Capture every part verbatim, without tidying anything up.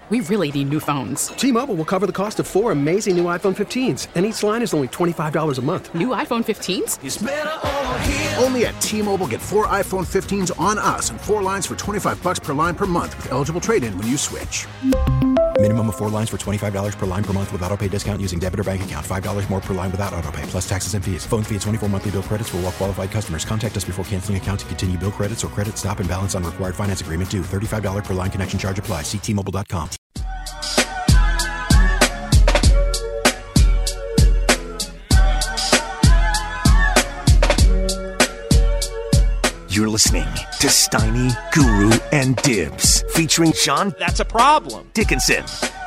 We really need new phones. T-Mobile will cover the cost of four amazing new iPhone fifteens, and each line is only twenty-five dollars a month. New iPhone fifteens? It's better over here. Only at T-Mobile, get four iPhone fifteens on us and four lines for twenty-five dollars per line per month with eligible trade-in when you switch. Minimum of four lines for twenty-five dollars per line per month with autopay discount using debit or bank account. five dollars more per line without autopay, plus taxes and fees. Phone fee at twenty-four monthly bill credits for well-qualified customers. Contact us before canceling account to continue bill credits or credit stop and balance on required finance agreement due. thirty-five dollars per line connection charge applies. See T Mobile dot com. You're listening to Steiny, Guru, and Dibs, featuring Sean That's a problem. Dickinson.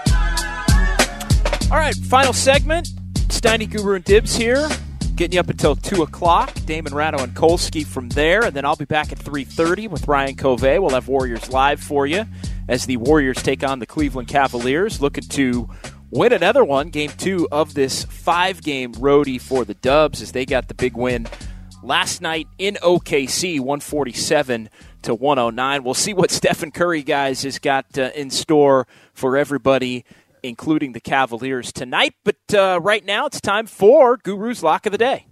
All right, final segment. Steiny, Guru, and Dibs here, getting you up until two o'clock. Damon Ratto and Kolsky from there, and then I'll be back at three thirty with Ryan Covey. We'll have Warriors Live for you as the Warriors take on the Cleveland Cavaliers, looking to win another one, game two of this five-game roadie for the Dubs as they got the big win last night in O K C, one forty-seven to one oh nine. We'll see what Stephen Curry, guys, has got uh, in store for everybody, including the Cavaliers tonight. But uh, right now, it's time for Guru's Lock of the Day.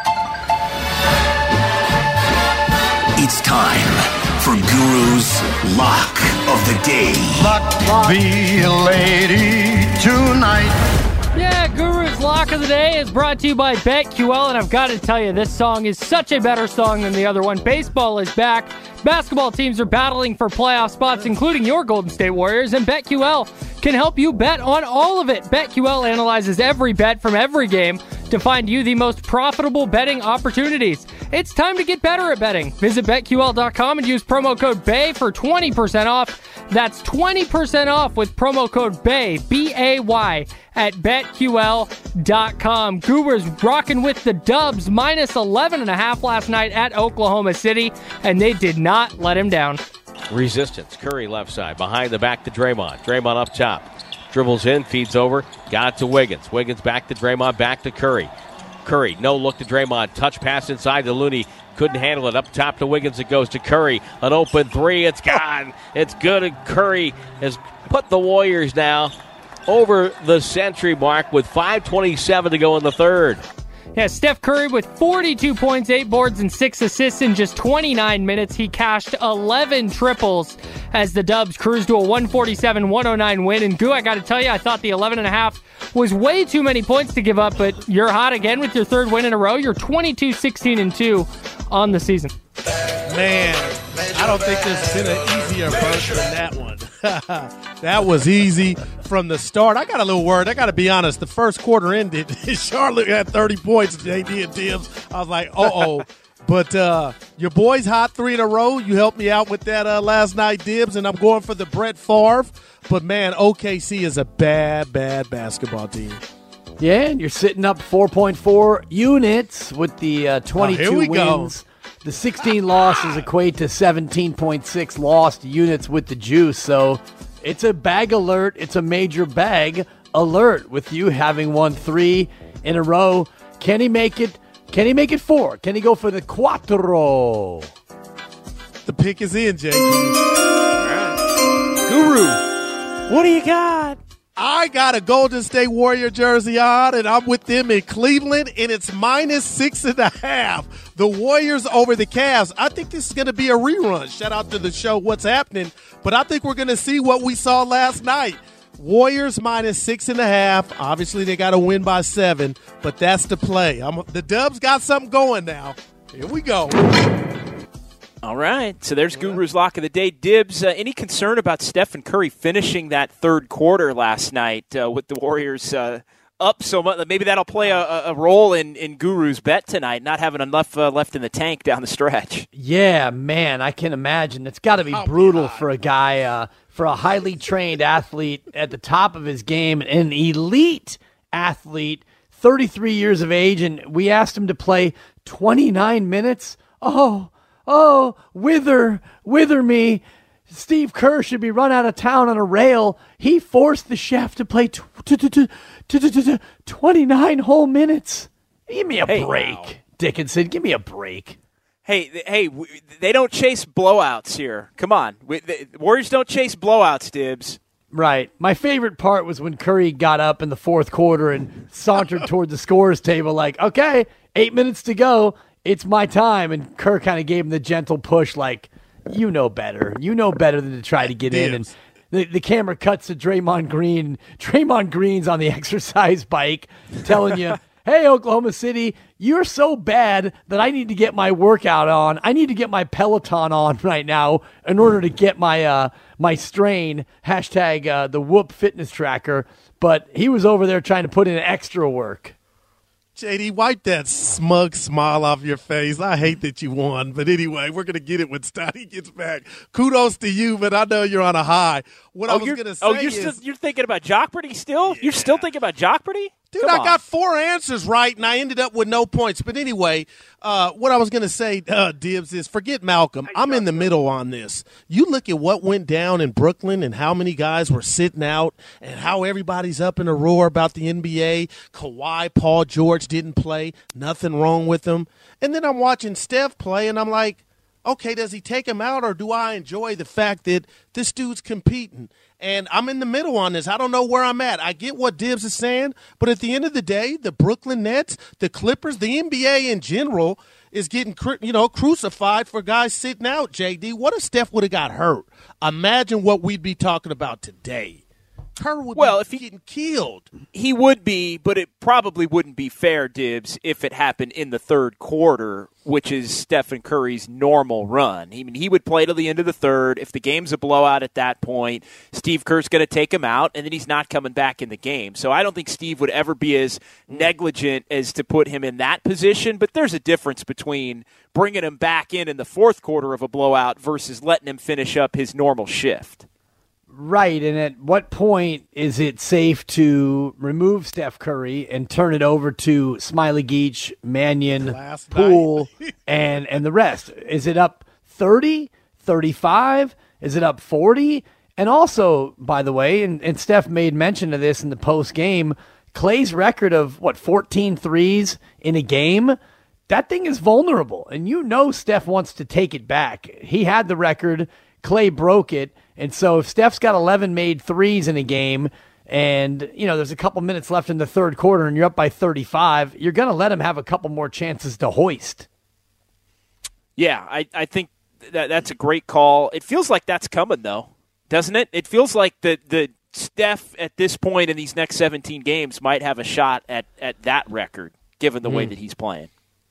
It's time for Guru's Lock of the Day. Luck be a lady tonight. Yeah, Guru's Lock of the Day is brought to you by BetQL, and I've got to tell you, this song is such a better song than the other one. Baseball is back. Basketball teams are battling for playoff spots, including your Golden State Warriors, and BetQL can help you bet on all of it. BetQL analyzes every bet from every game to find you the most profitable betting opportunities. It's time to get better at betting. Visit Bet Q L dot com and use promo code B A Y for twenty percent off. That's twenty percent off with promo code B A Y, B A Y, at Bet Q L dot com. Guru's rocking with the Dubs, minus eleven and a half last night at Oklahoma City, and they did not let him down. Resistance. Curry left side. Behind the back to Draymond. Draymond up top. Dribbles in, feeds over, got it to Wiggins. Wiggins back to Draymond, back to Curry. Curry, no look to Draymond. Touch pass inside to Looney. Couldn't handle it. Up top to Wiggins. It goes to Curry. An open three. It's gone. It's good. And Curry has put the Warriors now over the century mark with five twenty-seven to go in the third. Yeah, Steph Curry with forty-two points, eight boards, and six assists in just twenty-nine minutes. He cashed eleven triples as the Dubs cruised to a one forty-seven one oh nine win. And, Goo, I got to tell you, I thought the eleven and a half was way too many points to give up, but you're hot again with your third win in a row. You're twenty-two sixteen and two on the season. Man, I don't think there's been an easier verse than that one. That was easy from the start. I got a little worried. I got to be honest. The first quarter ended. Charlotte had thirty points. J D and Dibs. I was like, uh-oh. But uh, your boys hot three in a row. You helped me out with that uh, last night, Dibs, and I'm going for the Brett Favre. But, man, O K C is a bad, bad basketball team. Yeah, and you're sitting up four point four units with the uh, twenty-two oh, here we wins. Go. The sixteen losses equate to seventeen point six lost units with the juice. So it's a bag alert. It's a major bag alert with you having won three in a row. Can he make it? Can he make it four? Can he go for the quattro? The pick is in, J D. All right. Guru, what do you got? I got a Golden State Warrior jersey on, and I'm with them in Cleveland, and it's minus six and a half. The Warriors over the Cavs. I think this is going to be a rerun. Shout out to the show, What's Happening? But I think we're going to see what we saw last night. Warriors minus six and a half. Obviously, they got to win by seven, but that's the play. I'm, the Dubs got something going now. Here we go. All right, so there's Guru's Lock of the Day. Dibs, uh, any concern about Stephen Curry finishing that third quarter last night uh, with the Warriors uh, up so much? Maybe that'll play a, a role in, in Guru's bet tonight, not having enough uh, left in the tank down the stretch. Yeah, man, I can imagine. It's got to be brutal for a guy, uh, for a highly trained athlete at the top of his game, an elite athlete, thirty-three years of age, and we asked him to play twenty-nine minutes. Oh, Oh, wither, wither me. Steve Kerr should be run out of town on a rail. He forced the chef to play t- t- t- t- t- t- t- twenty-nine whole minutes. Give me a hey, break, wow. Dickinson. Give me a break. Hey, hey, they don't chase blowouts here. Come on. We, the Warriors don't chase blowouts, Dibs. Right. My favorite part was when Curry got up in the fourth quarter and sauntered toward the scorer's table like, okay, eight minutes to go. It's my time. And Kerr kind of gave him the gentle push like, you know better. You know better than to try to get in. And the, the camera cuts to Draymond Green. Draymond Green's on the exercise bike telling you, hey, Oklahoma City, you're so bad that I need to get my workout on. I need to get my Peloton on right now in order to get my uh, my strain, hashtag uh, the Whoop fitness tracker. But he was over there trying to put in extra work. J D, wipe that smug smile off your face. I hate that you won. But anyway, we're going to get it when Stotty gets back. Kudos to you, but I know you're on a high. What oh, I was going to say oh, you're is... Still, you're thinking about Jockberty still? Yeah. You're still thinking about Jockberty? Dude, Come I on. got four answers right, and I ended up with no points. But anyway, uh, what I was going to say, uh, Dibs, is forget Malcolm. I'm in the middle on this. You look at what went down in Brooklyn and how many guys were sitting out and how everybody's up in a roar about the N B A. Kawhi, Paul George didn't play. Nothing wrong with them. And then I'm watching Steph play, and I'm like, okay, does he take him out, or do I enjoy the fact that this dude's competing? And I'm in the middle on this. I don't know where I'm at. I get what Dibs is saying, but at the end of the day, the Brooklyn Nets, the Clippers, the N B A in general is getting, you know, crucified for guys sitting out, J D. What if Steph would have got hurt? Imagine what we'd be talking about today. Kerr would well, be if he, getting killed. He would be, but it probably wouldn't be fair, Dibs, if it happened in the third quarter, which is Stephen Curry's normal run. I mean, he would play to the end of the third. If the game's a blowout at that point, Steve Kerr's going to take him out, and then he's not coming back in the game. So I don't think Steve would ever be as negligent as to put him in that position, but there's a difference between bringing him back in in the fourth quarter of a blowout versus letting him finish up his normal shift. Right, and at what point is it safe to remove Steph Curry and turn it over to Smiley Geach, Mannion, Last Poole, and, and the rest? Is it up thirty, thirty-five? Is it up forty? And also, by the way, and, and Steph made mention of this in the post-game, Klay's record of, what, fourteen threes in a game? That thing is vulnerable, and you know Steph wants to take it back. He had the record. Klay broke it. And so if Steph's got eleven made threes in a game and, you know, there's a couple minutes left in the third quarter and you're up by thirty-five, you're going to let him have a couple more chances to hoist. Yeah, I, I think that that's a great call. It feels like that's coming, though, doesn't it? It feels like the, the Steph at this point in these next seventeen games might have a shot at, at that record, given the mm. way that he's playing.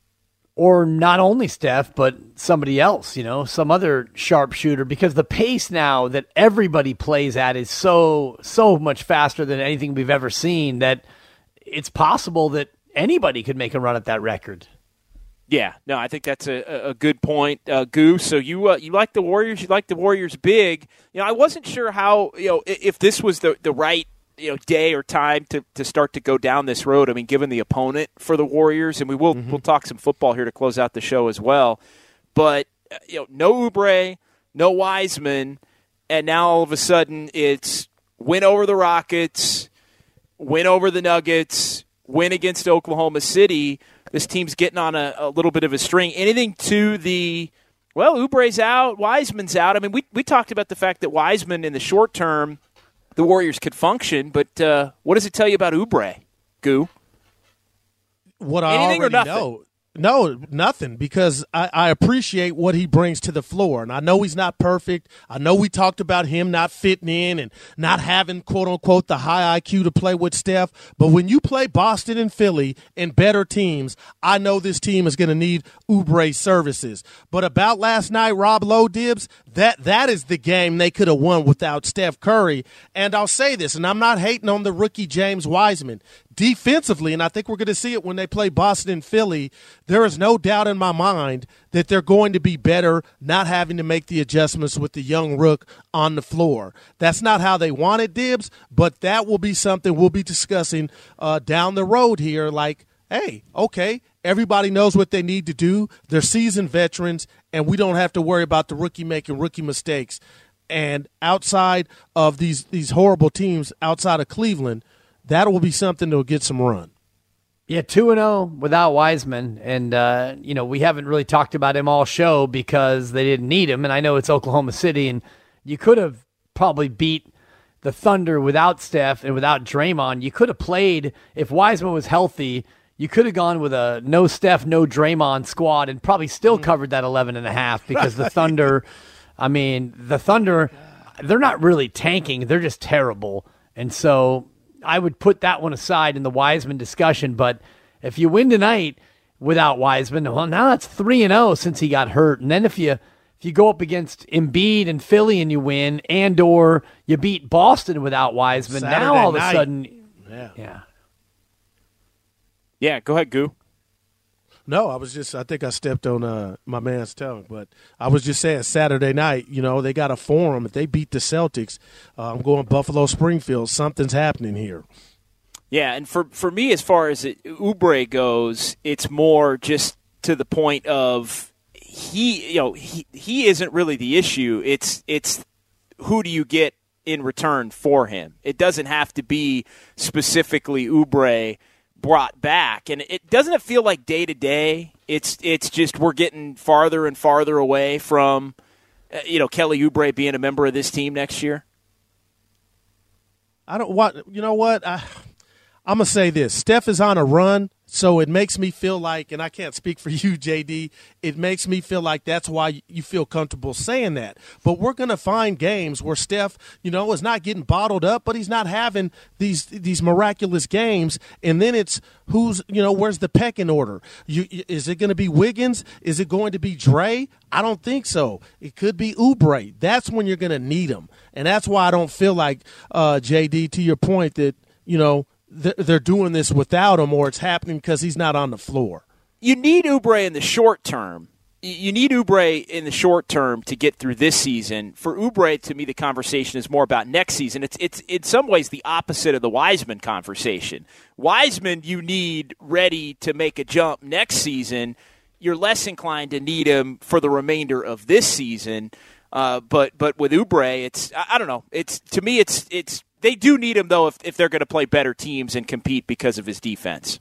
Or not only Steph, but somebody else, you know, some other sharpshooter, because the pace now that everybody plays at is so, so much faster than anything we've ever seen that it's possible that anybody could make a run at that record. Yeah, no, I think that's a, a good point, uh, Goose. So you uh, you like the Warriors, you like the Warriors big. You know, I wasn't sure how, you know, if this was the, the right, you know, day or time to, to start to go down this road. I mean, given the opponent for the Warriors, and we will mm-hmm. we'll talk some football here to close out the show as well. But uh, you know, no Oubre, no Wiseman, and now all of a sudden it's win over the Rockets, win over the Nuggets, win against Oklahoma City. This team's getting on a, a little bit of a string. Anything to the well, Oubre's out, Wiseman's out. I mean, we we talked about the fact that Wiseman in the short term, the Warriors could function, but uh, what does it tell you about Oubre, Goo? What I Anything already or nothing? know. No, nothing, because I, I appreciate what he brings to the floor. And I know he's not perfect. I know we talked about him not fitting in and not having, quote-unquote, the high I Q to play with Steph. But when you play Boston and Philly and better teams, I know this team is going to need Oubre's services. But about last night, Rob Lowe, Dibs, that, that is the game they could have won without Steph Curry. And I'll say this, and I'm not hating on the rookie James Wiseman. Defensively, and I think we're going to see it when they play Boston and Philly, there is no doubt in my mind that they're going to be better not having to make the adjustments with the young rook on the floor. That's not how they want it, Dibs, but that will be something we'll be discussing uh, down the road here. Like, hey, okay, everybody knows what they need to do. They're seasoned veterans, and we don't have to worry about the rookie making rookie mistakes. And outside of these these horrible teams outside of Cleveland, that will be something that will get some run. Yeah, two and oh without Wiseman. And, uh, you know, we haven't really talked about him all show because they didn't need him. And I know it's Oklahoma City, and you could have probably beat the Thunder without Steph and without Draymond, you could have played, if Wiseman was healthy, you could have gone with a no Steph, no Draymond squad and probably still covered that eleven and a half because the Thunder, I mean, the Thunder, they're not really tanking. They're just terrible. And so I would put that one aside in the Wiseman discussion. But if you win tonight without Wiseman, well, now that's three and oh since he got hurt. And then if you if you go up against Embiid and Philly and you win, and or you beat Boston without Wiseman, Saturday now all of night. a sudden, yeah. yeah. Yeah, go ahead, Goo. No, I was just, I think I stepped on uh, my man's tongue, but I was just saying Saturday night, you know, they got a forum. If they beat the Celtics, uh, I'm going Buffalo Springfield. Something's happening here. Yeah, and for, for me, as far as it, Oubre goes, it's more just to the point of he, you know, he, he isn't really the issue. It's, it's who do you get in return for him? It doesn't have to be specifically Oubre brought back, and it doesn't it feel like day to day it's it's just we're getting farther and farther away from uh, you know Kelly Oubre being a member of this team next year. I don't what you know what I I'm gonna say this. Steph is on a run, so it makes me feel like, and I can't speak for you, J D, it makes me feel like that's why you feel comfortable saying that. But we're gonna find games where Steph, you know, is not getting bottled up, but he's not having these these miraculous games. And then it's who's, you know, where's the pecking order? You, is it going to be Wiggins? Is it going to be Dre? I don't think so. It could be Oubre. That's when you're gonna need him, and that's why I don't feel like uh, J D, to your point, that you know. They're doing this without him, or it's happening because he's not on the floor. You need Oubre in the short term. You need Oubre in the short term to get through this season. For Oubre, to me, the conversation is more about next season. It's it's in some ways the opposite of the Wiseman conversation. Wiseman, you need ready to make a jump next season. You're less inclined to need him for the remainder of this season. Uh, but but with Oubre, it's I, I don't know. It's to me, it's it's. They do need him, though, if, if they're going to play better teams and compete because of his defense.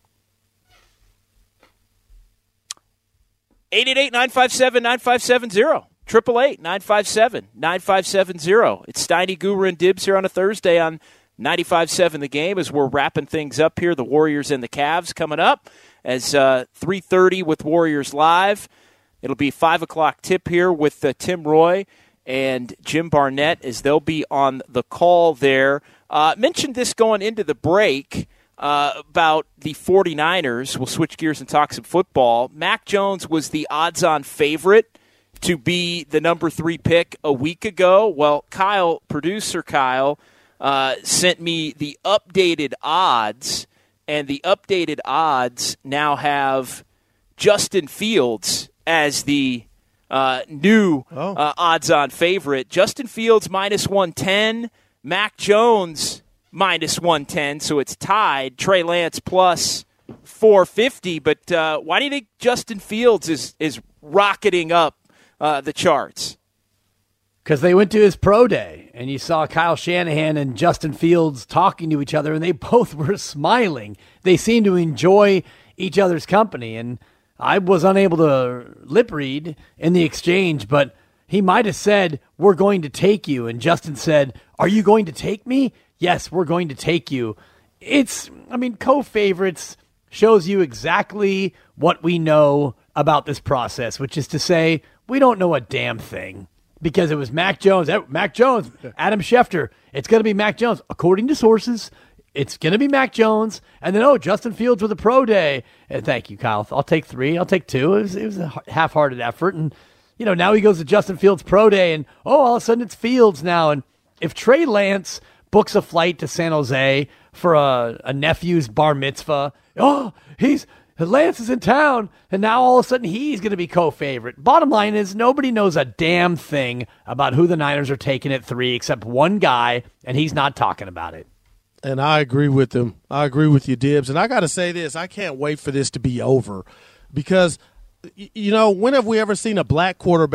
eight eight eight, nine five seven, nine five seven zero. eight eight eight, nine five seven, nine five seven zero. It's Steiny, Guru, and Dibs here on a Thursday on ninety-five point seven The Game as we're wrapping things up here. The Warriors and the Cavs coming up as uh, three thirty with Warriors Live. It'll be five o'clock tip here with uh, Tim Roy and Jim Barnett as they'll be on the call there. Uh, mentioned this going into the break uh, about the 49ers. We'll switch gears and talk some football. Mac Jones was the odds-on favorite to be the number three pick a week ago. Well, Kyle, producer Kyle, uh, sent me the updated odds, and the updated odds now have Justin Fields as the Uh, new oh. uh, odds-on favorite. Justin Fields minus one ten, Mac Jones minus one ten, so it's tied. Trey Lance plus four fifty, but uh, why do you think Justin Fields is, is rocketing up uh, the charts? Because they went to his pro day, and you saw Kyle Shanahan and Justin Fields talking to each other, and they both were smiling. They seemed to enjoy each other's company, and I was unable to lip read in the exchange, but he might have said, "We're going to take you." And Justin said, "Are you going to take me?" "Yes, we're going to take you." It's, I mean, co-favorites shows you exactly what we know about this process, which is to say, we don't know a damn thing because it was Mac Jones. Mac Jones, Adam Schefter. It's going to be Mac Jones, according to sources. It's going to be Mac Jones, and then, oh, Justin Fields with a pro day. And thank you, Kyle. I'll take three. I'll take two. It was, it was a half-hearted effort. And, you know, now he goes to Justin Fields' pro day, and, oh, all of a sudden it's Fields now. And if Trey Lance books a flight to San Jose for a, a nephew's bar mitzvah, oh, he's Lance is in town, and now all of a sudden he's going to be co-favorite. Bottom line is nobody knows a damn thing about who the Niners are taking at three except one guy, and he's not talking about it. And I agree with them. I agree with you, Dibs. And I got to say this. I can't wait for this to be over because, you know, when have we ever seen a black quarterback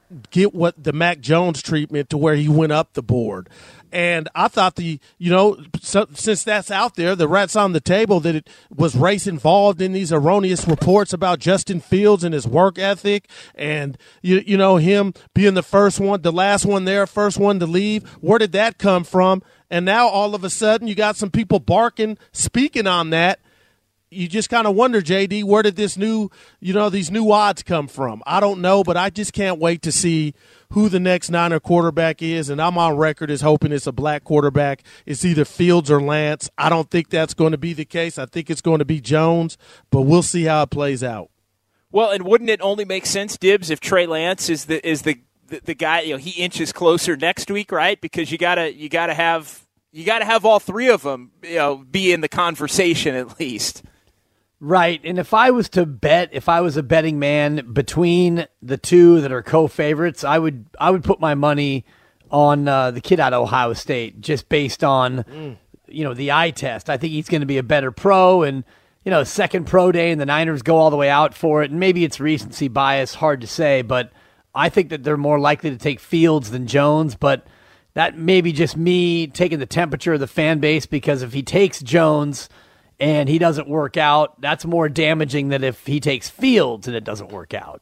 get what the Mac Jones treatment to where he went up the board. And I thought the, you know, so, since that's out there, the rat's on the table, that it was race involved in these erroneous reports about Justin Fields and his work ethic and, you, you know, him being the first one, the last one there, first one to leave. Where did that come from? And now all of a sudden you got some people barking, speaking on that. You just kind of wonder, J D, where did this new, you know, these new odds come from? I don't know, but I just can't wait to see who the next Niner quarterback is, and I'm on record as hoping it's a black quarterback. It's either Fields or Lance. I don't think that's going to be the case. I think it's going to be Jones, but we'll see how it plays out. Well, and wouldn't it only make sense, Dibbs, if Trey Lance is the is the the, the guy, you know, he inches closer next week, right? Because you gotta you gotta have you gotta have all three of them, you know, be in the conversation at least. Right, and if I was to bet, if I was a betting man between the two that are co-favorites, I would I would put my money on uh, the kid out of Ohio State, just based on mm. you know the eye test. I think he's going to be a better pro, and you know second pro day, and the Niners go all the way out for it. And maybe it's recency bias, hard to say, but I think that they're more likely to take Fields than Jones. But that may be just me taking the temperature of the fan base, because if he takes Jones and he doesn't work out, that's more damaging than if he takes Fields and it doesn't work out.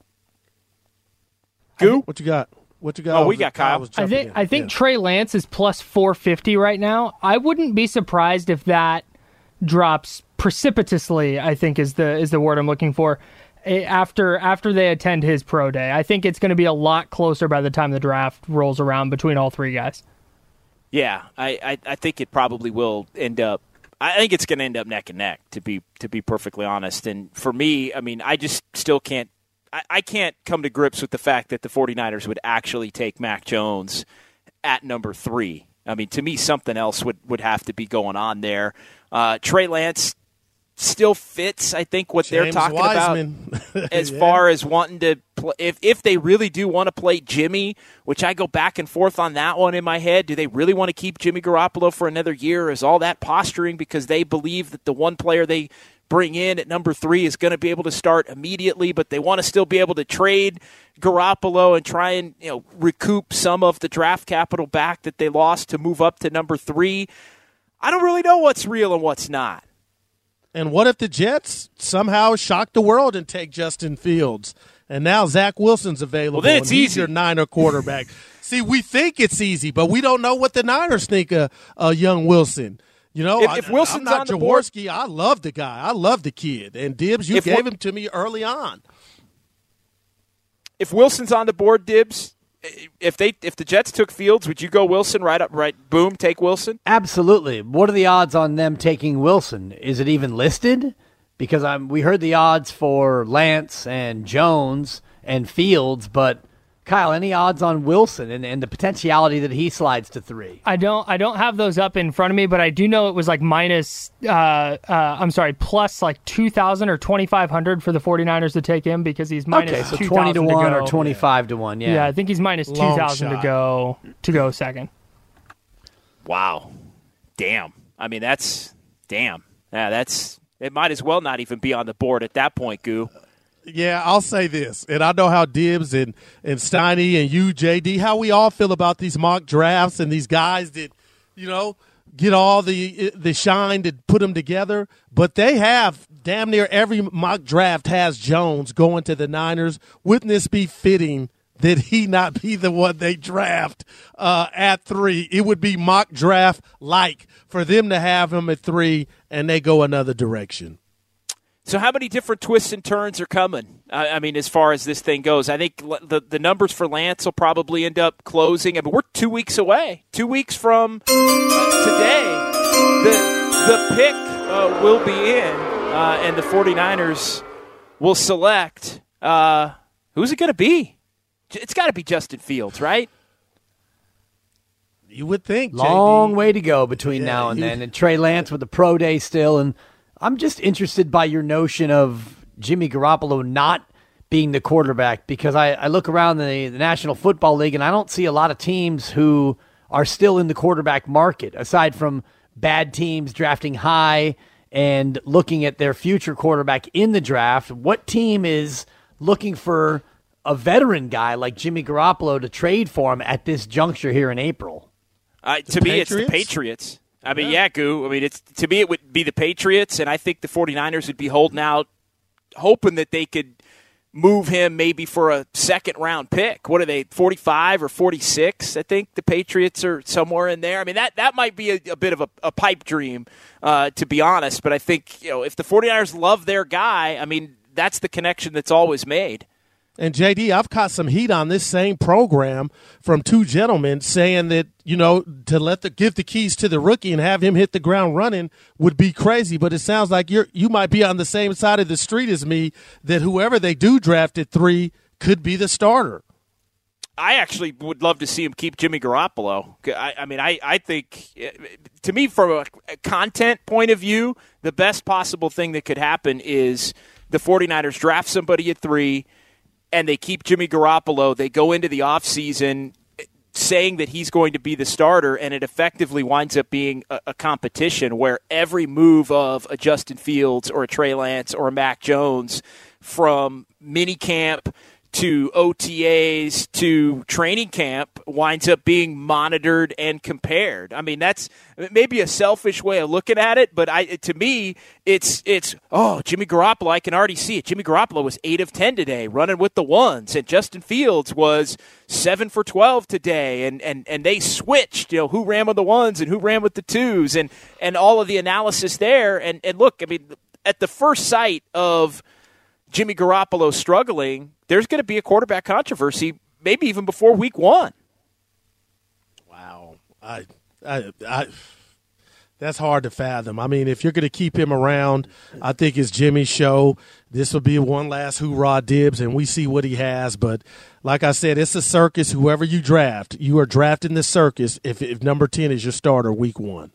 Goo? What you got? What you got? Oh, we got Kyle. I think I think yeah. Trey Lance is plus four fifty right now. I wouldn't be surprised if that drops precipitously, I think is the is the word I'm looking for, after after they attend his pro day. I think it's going to be a lot closer by the time the draft rolls around between all three guys. Yeah, I, I, I think it probably will end up I think it's going to end up neck and neck, to be to be perfectly honest. And for me, I mean, I just still can't I, I can't come to grips with the fact that the 49ers would actually take Mac Jones at number three. I mean, to me, something else would, would have to be going on there. Uh, Trey Lance still fits, I think, what James they're talking Wiseman. about as yeah. far as wanting to play. If, if they really do want to play Jimmy, which I go back and forth on that one in my head, do they really want to keep Jimmy Garoppolo for another year? Is all that posturing because they believe that the one player they bring in at number three is going to be able to start immediately, but they want to still be able to trade Garoppolo and try and, you know, recoup some of the draft capital back that they lost to move up to number three? I don't really know what's real and what's not. And what if the Jets somehow shock the world and take Justin Fields? And now Zach Wilson's available. Well, then it's and he's easy. your Niner quarterback. See, we think it's easy, but we don't know what the Niners think of uh, young Wilson. You know, if, if Wilson's I, I'm not on the board, Jaworski. I love the guy. I love the kid. And Dibbs, you if, gave him to me early on. If Wilson's on the board, Dibbs, if they if the Jets took Fields, would you go Wilson right up, right, boom, take Wilson? Absolutely. What are the odds on them taking Wilson? Is it even listed? Because I'm, we heard the odds for Lance and Jones and Fields, but Kyle, any odds on Wilson and, and the potentiality that he slides to three? I don't I don't have those up in front of me, but I do know it was like minus, uh, uh, I'm sorry, plus like two thousand or twenty-five hundred for the 49ers to take him because he's minus okay, so two thousand twenty to one go. or twenty-five to one, yeah. Yeah, I think he's minus two thousand to go, to go second. Wow. Damn. I mean, that's, damn. Yeah, that's, it might as well not even be on the board at that point, Goo. Yeah, I'll say this, and I know how Dibbs and, and Steiny and you, J D, how we all feel about these mock drafts and these guys that, you know, get all the the shine to put them together. But they have damn near every mock draft has Jones going to the Niners. Wouldn't this be fitting that he not be the one they draft uh, at three? It would be mock draft-like for them to have him at three, and they go another direction. So how many different twists and turns are coming? I, I mean, as far as this thing goes, I think the the numbers for Lance will probably end up closing. I mean, we're two weeks away. Two weeks from uh, today, the the pick uh, will be in, uh, and the 49ers will select. Uh, who's it going to be? It's got to be Justin Fields, right? You would think. Long J D. way to go between yeah, now and then. And Trey Lance with the pro day still, and I'm just interested by your notion of Jimmy Garoppolo not being the quarterback, because I, I look around the, the National Football League and I don't see a lot of teams who are still in the quarterback market, aside from bad teams drafting high and looking at their future quarterback in the draft. What team is looking for a veteran guy like Jimmy Garoppolo to trade for him at this juncture here in April? Uh, to me, it's the Patriots. I mean, yeah. yeah, Goo. I mean, it's to me, it would be the Patriots, and I think the 49ers would be holding out, hoping that they could move him maybe for a second-round pick. What are they, forty-five or forty-six? I think the Patriots are somewhere in there. I mean, that, that might be a, a bit of a, a pipe dream, uh, to be honest. But I think, you know, if the 49ers love their guy, I mean, that's the connection that's always made. And, J D, I've caught some heat on this same program from two gentlemen saying that, you know, to let the give the keys to the rookie and have him hit the ground running would be crazy. But it sounds like you're you might be on the same side of the street as me, that whoever they do draft at three could be the starter. I actually would love to see him keep Jimmy Garoppolo. I, I mean, I, I think, to me, from a content point of view, the best possible thing that could happen is the 49ers draft somebody at three, and they keep Jimmy Garoppolo. They go into the offseason saying that he's going to be the starter, and it effectively winds up being a, a competition where every move of a Justin Fields or a Trey Lance or a Mac Jones, from minicamp to O T As to training camp, winds up being monitored and compared. I mean, that's maybe a selfish way of looking at it, but I, to me, it's it's oh, Jimmy Garoppolo, I can already see it. Jimmy Garoppolo was eight of ten today, running with the ones, and Justin Fields was seven for twelve today, and and and they switched, you know, who ran with the ones and who ran with the twos, and and all of the analysis there. And and look, I mean, at the first sight of Jimmy Garoppolo struggling, there's going to be a quarterback controversy, maybe even before week one. Wow. I, I, I, that's hard to fathom. I mean, if you're going to keep him around, I think it's Jimmy's show. This will be one last hoorah dibs, and we see what he has. But like I said, it's a circus. Whoever you draft, you are drafting the circus if, if number ten is your starter week one.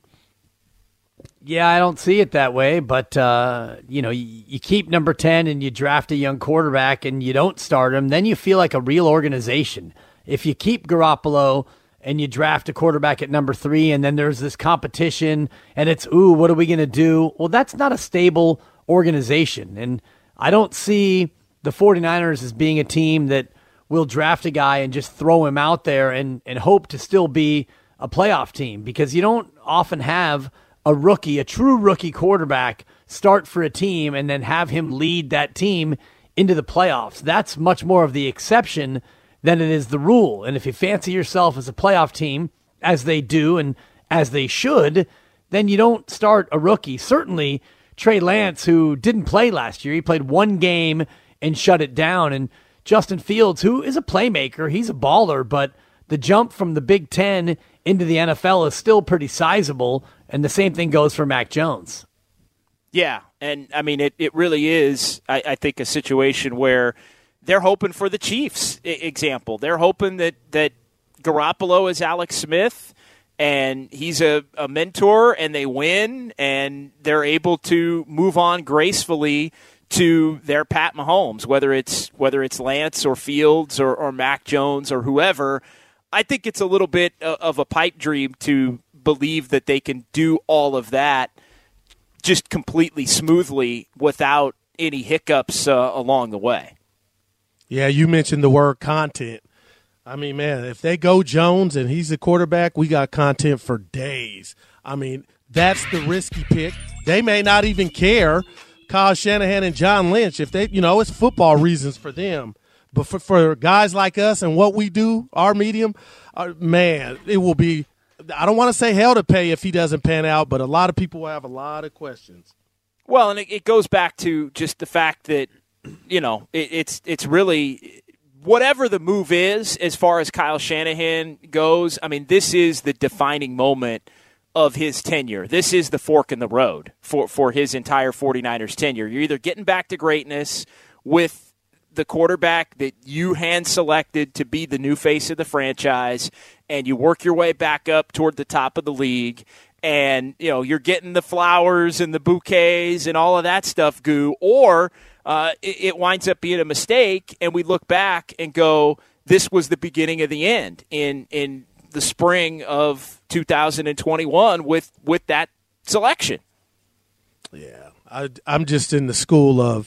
Yeah, I don't see it that way, but, uh, you know, you, you keep number ten and you draft a young quarterback and you don't start him, then you feel like a real organization. If you keep Garoppolo and you draft a quarterback at number three and then there's this competition and it's, ooh, what are we going to do? Well, that's not a stable organization. And I don't see the 49ers as being a team that will draft a guy and just throw him out there and, and hope to still be a playoff team, because you don't often have a rookie, a true rookie quarterback, start for a team and then have him lead that team into the playoffs. That's much more of the exception than it is the rule. And if you fancy yourself as a playoff team, as they do and as they should, then you don't start a rookie. Certainly Trey Lance, who didn't play last year, he played one game and shut it down. And Justin Fields, who is a playmaker, he's a baller, but the jump from the Big Ten into the N F L is still pretty sizable. And the same thing goes for Mac Jones. Yeah, and I mean, it, it really is, I, I think, a situation where they're hoping for the Chiefs I- example. They're hoping that, that Garoppolo is Alex Smith, and he's a, a mentor, and they win, and they're able to move on gracefully to their Pat Mahomes, whether it's whether it's Lance or Fields or, or Mac Jones or whoever. I think it's a little bit of a pipe dream to believe that they can do all of that just completely smoothly without any hiccups uh, along the way. Yeah, you mentioned the word content. I mean, man, if they go Jones and he's the quarterback, we got content for days. I mean, that's the risky pick. They may not even care, Kyle Shanahan and John Lynch, if they, you know, it's football reasons for them. But for, for guys like us and what we do, our medium, uh, man, it will be, I don't want to say hell to pay if he doesn't pan out, but a lot of people will have a lot of questions. Well, and it, it goes back to just the fact that, you know, it, it's it's really whatever the move is as far as Kyle Shanahan goes. I mean, this is the defining moment of his tenure. This is the fork in the road for, for his entire 49ers tenure. You're either getting back to greatness with the quarterback that you hand-selected to be the new face of the franchise, and you work your way back up toward the top of the league, and you know you're getting the flowers and the bouquets and all of that stuff, Goo, or uh, it, it winds up being a mistake, and we look back and go, this was the beginning of the end in in the spring of two thousand twenty-one with, with that selection. Yeah, I, I'm just in the school of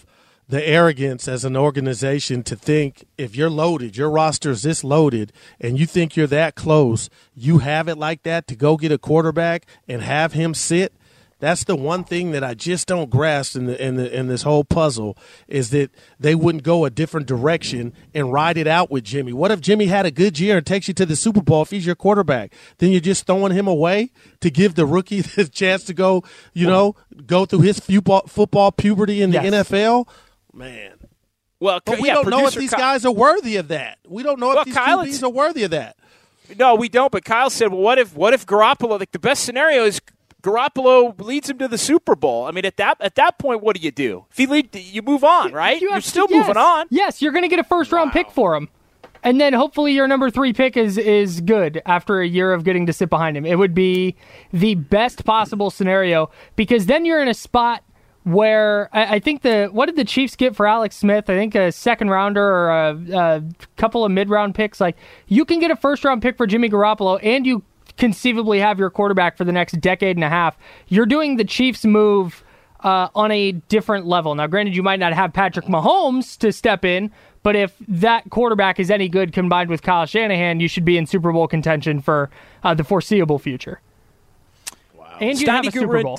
the arrogance as an organization to think if you're loaded, your roster is this loaded, and you think you're that close, you have it like that to go get a quarterback and have him sit. That's the one thing that I just don't grasp in the in the in this whole puzzle is that they wouldn't go a different direction and ride it out with Jimmy. What if Jimmy had a good year and takes you to the Super Bowl if he's your quarterback? Then you're just throwing him away to give the rookie the chance to go, you know, go through his football, football puberty in the yes. N F L? Man. Well, but we yeah, don't know if producer these Ky- guys are worthy of that. We don't know if well, these Kyle, Q Bs are worthy of that. No, we don't. But Kyle said, well, what if what if Garoppolo, like the best scenario is Garoppolo leads him to the Super Bowl. I mean, at that at that point, what do you do? If he lead, you move on, right? You You're to, still yes, moving on. Yes, you're going to get a first round wow. pick for him, and then hopefully your number three pick is is good after a year of getting to sit behind him. It would be the best possible scenario because then you're in a spot where I, I think the what did the Chiefs get for Alex Smith? I think a second rounder or a, a couple of mid round picks. Like you can get a first round pick for Jimmy Garoppolo, and you conceivably have your quarterback for the next decade and a half. You're doing the Chiefs move uh, on a different level. Now, granted, you might not have Patrick Mahomes to step in, but if that quarterback is any good combined with Kyle Shanahan, you should be in Super Bowl contention for uh, the foreseeable future. Wow. And you have a Super Bowl.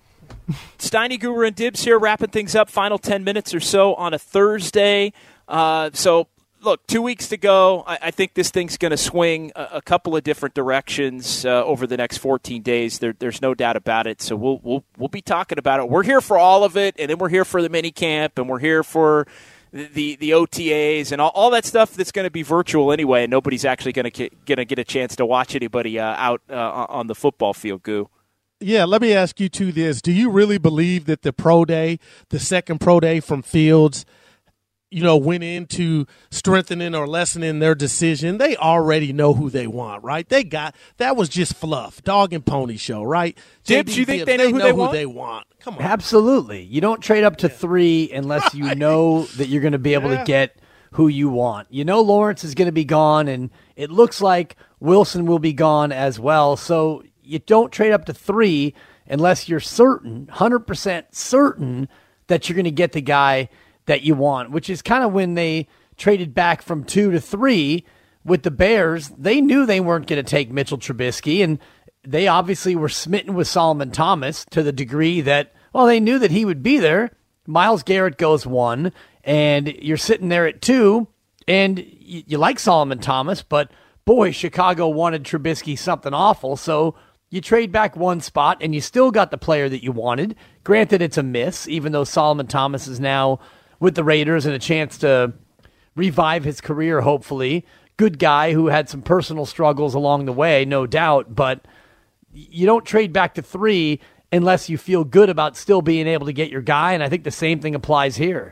Steiny, Guru, and Dibs here wrapping things up. Final ten minutes or so on a Thursday. Uh, so, look, two weeks to go. I, I think this thing's going to swing a, a couple of different directions uh, over the next fourteen days. There, there's no doubt about it. So we'll we'll we'll be talking about it. We're here for all of it, and then we're here for the mini camp, and we're here for the the, the O T As and all, all that stuff that's going to be virtual anyway. And nobody's actually going to going to get a chance to watch anybody uh, out uh, on the football field. Goo. Yeah, let me ask you two this. Do you really believe that the pro day, the second pro day from Fields, you know, went into strengthening or lessening their decision? They already know who they want, right? They got that was just fluff, dog and pony show, right? Dibs, you think they know, they who, know they, who want? they want? Come on, absolutely. You don't trade up to three unless you know that you're going to be able Yeah. to get who you want. You know, Lawrence is going to be gone, and it looks like Wilson will be gone as well. So you don't trade up to three unless you're certain, one hundred percent certain that you're going to get the guy that you want, which is kind of when they traded back from two to three with the Bears. They knew they weren't going to take Mitchell Trubisky, and they obviously were smitten with Solomon Thomas to the degree that, well, they knew that he would be there. Myles Garrett goes one, and you're sitting there at two, and you, you like Solomon Thomas, but boy, Chicago wanted Trubisky something awful, so you trade back one spot, and you still got the player that you wanted. Granted, it's a miss, even though Solomon Thomas is now with the Raiders and a chance to revive his career, hopefully. Good guy who had some personal struggles along the way, no doubt, but you don't trade back to three unless you feel good about still being able to get your guy, and I think the same thing applies here.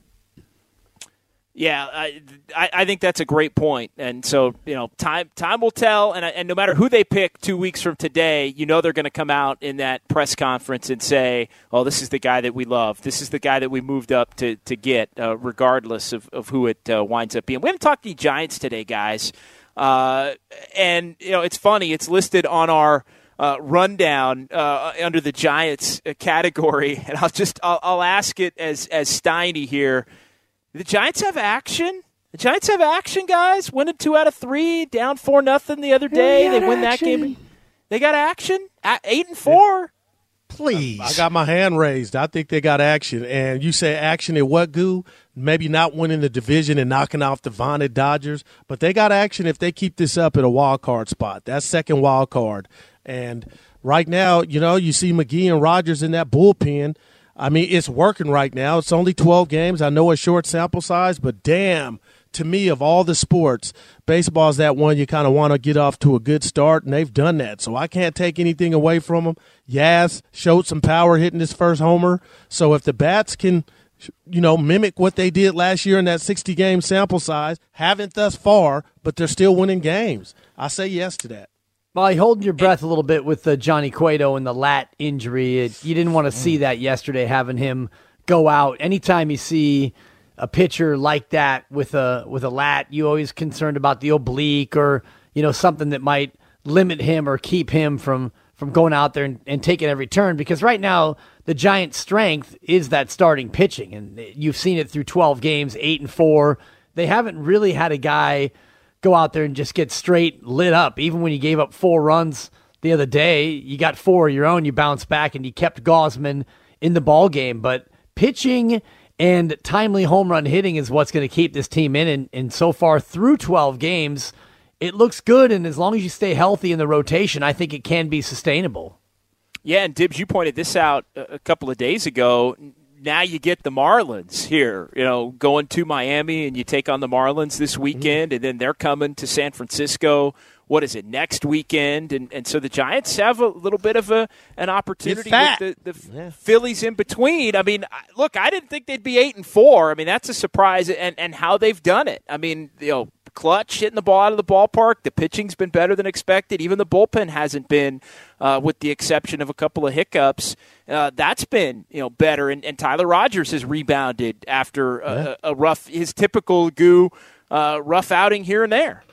Yeah, I, I I think that's a great point. And so, you know, time time will tell. And, and no matter who they pick two weeks from today, you know they're going to come out in that press conference and say, oh, this is the guy that we love. This is the guy that we moved up to, to get, uh, regardless of, of who it uh, winds up being. We haven't talked to the Giants today, guys. Uh, and, you know, it's funny. It's listed on our uh, rundown uh, under the Giants category. And I'll just I'll, I'll ask it as, as Steiny here. The Giants have action. The Giants have action, guys. Winning two out of three, down four nothing the other day. They they win action. that game. They got action. At eight and four. Please, I got my hand raised. I think they got action. And you say action at what, Goo? Maybe not winning the division and knocking off the vaunted Dodgers, but they got action if they keep this up at a wild card spot. That's second wild card. And right now, you know, you see McGee and Rodgers in that bullpen. I mean, it's working right now. It's only twelve games. I know a short sample size, but damn, to me, of all the sports, baseball's that one you kind of want to get off to a good start, and they've done that. So I can't take anything away from them. Yaz showed some power hitting his first homer. So if the bats can, you know, mimic what they did last year in that sixty-game sample size, haven't thus far, but they're still winning games. I say yes to that. Well, you holding your breath a little bit with uh, Johnny Cueto and the lat injury. It, you didn't want to see that yesterday, having him go out. Anytime you see a pitcher like that with a with a lat, you always concerned about the oblique or, you know, something that might limit him or keep him from from going out there and, and taking every turn, because right now the Giants' strength is that starting pitching, and you've seen it through twelve games, eight and four. They haven't really had a guy go out there and just get straight lit up. Even when you gave up four runs the other day, you got four of your own, you bounced back, and you kept Gausman in the ball game. But pitching and timely home run hitting is what's going to keep this team in, and, and so far through twelve games, it looks good, and as long as you stay healthy in the rotation, I think it can be sustainable. Yeah, and Dibbs, you pointed this out a couple of days ago. Now you get the Marlins here, you know, going to Miami, and you take on the Marlins this weekend, and then they're coming to San Francisco. What is it, next weekend? And and so the Giants have a little bit of a an opportunity with the, the yeah. Phillies in between. I mean, look, I didn't think they'd be eight and four. I mean, that's a surprise, and and how they've done it. I mean, you know, clutch, hitting the ball out of the ballpark. The pitching's been better than expected. Even the bullpen hasn't been, uh, with the exception of a couple of hiccups. Uh, that's been, you know, better. And, and Tyler Rogers has rebounded after yeah. a, a rough, his typical goo, uh, rough outing here and there.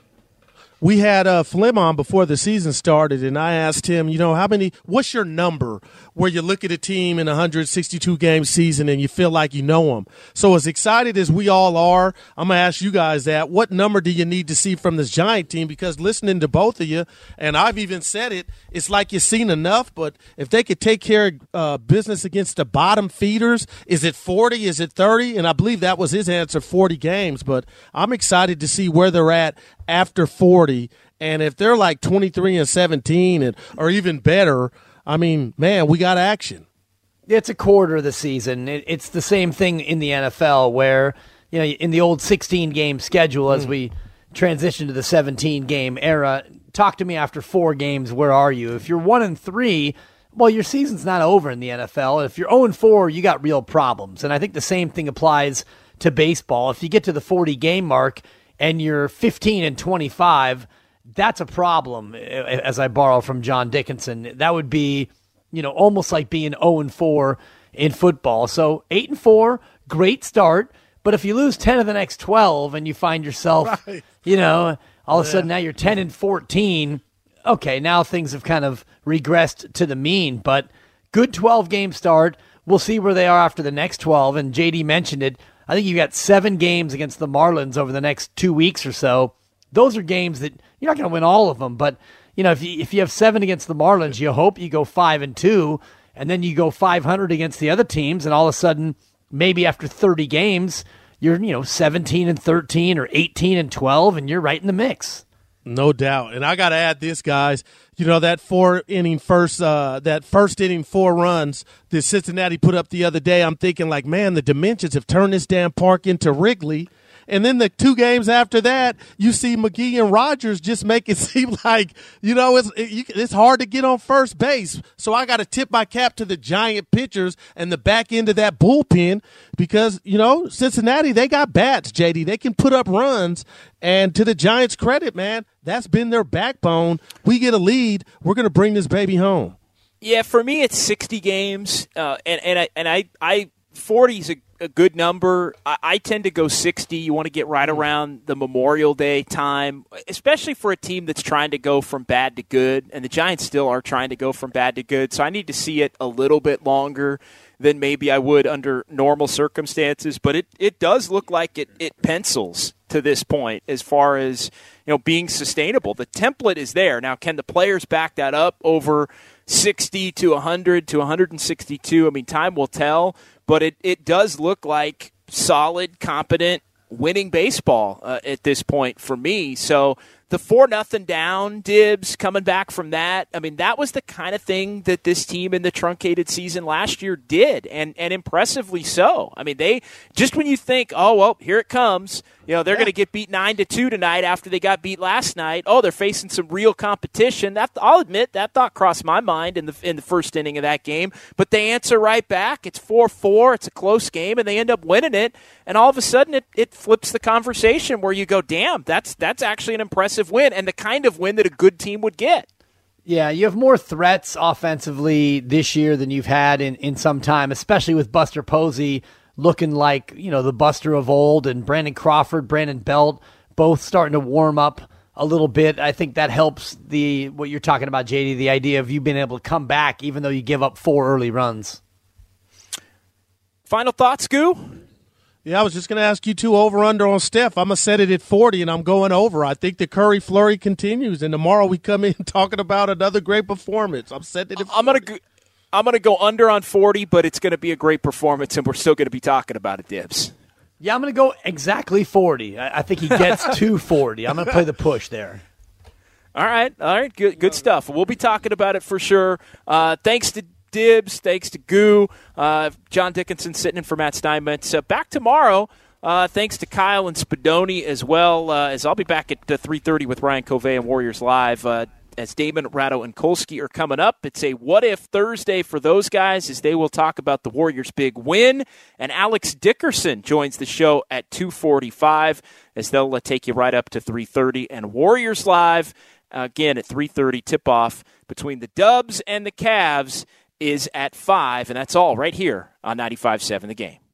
We had uh, Flim on before the season started, and I asked him, you know, how many, what's your number where you look at a team in a one hundred sixty-two game season and you feel like you know them? So as excited as we all are, I'm going to ask you guys that. What number do you need to see from this Giant team? Because listening to both of you, and I've even said it, it's like you've seen enough, but if they could take care of uh, business against the bottom feeders, is it forty? Is it thirty? And I believe that was his answer, forty games. But I'm excited to see where they're at after forty, and if they're like twenty-three and seventeen and or even better, I mean, man, we got action. It's a quarter of the season. It, it's the same thing in the N F L where, you know, in the old sixteen game schedule as mm. we transition to the seventeen game era, talk to me after four games, where are you? If you're one and three, well, your season's not over in the N F L. If you're oh and four, you got real problems. And I think the same thing applies to baseball. If you get to the forty game mark and you're fifteen and twenty-five, that's a problem, as I borrow from John Dickinson. That would be, you know, almost like being oh and four in football. So eight and four, great start. But if you lose ten of the next twelve and you find yourself, right. you know, all of a sudden now you're ten and fourteen, okay, now things have kind of regressed to the mean. But good twelve game start. We'll see where they are after the next twelve. And J D mentioned it. I think you've got seven games against the Marlins over the next two weeks or so. Those are games that you're not going to win all of them, but you know, if you if you have seven against the Marlins, you hope you go five and two, and then you go five hundred against the other teams, and all of a sudden, maybe after thirty games, you're you know seventeen and thirteen or eighteen and twelve, and you're right in the mix. No doubt. And I got to add this, guys. You know, that four inning first, uh, that first inning four runs that Cincinnati put up the other day, I'm thinking like, man, the dimensions have turned this damn park into Wrigley. And then the two games after that, you see McGee and Rogers just make it seem like, you know, it's it, it's hard to get on first base. So I got to tip my cap to the Giant pitchers and the back end of that bullpen because, you know, Cincinnati, they got bats, J D. They can put up runs. And to the Giants' credit, man, that's been their backbone. We get a lead, we're going to bring this baby home. Yeah, for me, it's sixty games, uh, and and I and I, I forty is a, a good number. I, I tend to go sixty. You want to get right around the Memorial Day time, especially for a team that's trying to go from bad to good, and the Giants still are trying to go from bad to good. So I need to see it a little bit longer than maybe I would under normal circumstances. But it, it does look like it, it pencils to this point as far as, you know, being sustainable. The template is there. Now, can the players back that up over sixty to one hundred to one hundred sixty-two? I mean, time will tell, but it, it does look like solid, competent, winning baseball uh, at this point for me. So the four nothing down, Dibbs, coming back from that, I mean, that was the kind of thing that this team in the truncated season last year did, and, and impressively so. I mean, they just when you think, oh, well, here it comes, you know, they're yeah. going to get beat nine to two tonight after they got beat last night. Oh, they're facing some real competition. That I'll admit, that thought crossed my mind in the in the first inning of that game. But they answer right back. It's four four. It's a close game, and they end up winning it. And all of a sudden, it, it flips the conversation where you go, damn, that's that's actually an impressive win, and the kind of win that a good team would get. Yeah, you have more threats offensively this year than you've had in, in some time, especially with Buster Posey looking like, you know, the Buster of old, and Brandon Crawford, Brandon Belt, both starting to warm up a little bit. I think that helps the what you're talking about, J D, the idea of you being able to come back even though you give up four early runs. Final thoughts, Goo? Yeah, I was just going to ask you two over under on Steph. I'm going to set it at forty, and I'm going over. I think the Curry flurry continues, and tomorrow we come in talking about another great performance. I'm setting it at forty. I'm going to I'm going to go under on forty, but it's going to be a great performance, and we're still going to be talking about it, Dibs. Yeah, I'm going to go exactly forty. I, I think he gets to forty. I'm going to play the push there. All right, all right, good good stuff. We'll be talking about it for sure. Uh, thanks to Dibs, thanks to Goo, uh, John Dickinson sitting in for Matt Steinmetz. Uh, back tomorrow, uh, thanks to Kyle and Spadoni as well, uh, as I'll be back at uh, three thirty with Ryan Covey and Warriors Live. Uh, as Damon, Ratto, and Kolsky are coming up. It's a what-if Thursday for those guys as they will talk about the Warriors' big win. And Alex Dickerson joins the show at two forty-five as they'll uh, take you right up to three thirty. And Warriors Live, uh, again, at three thirty, tip-off between the Dubs and the Cavs is at five, and that's all right here on ninety-five seven The Game.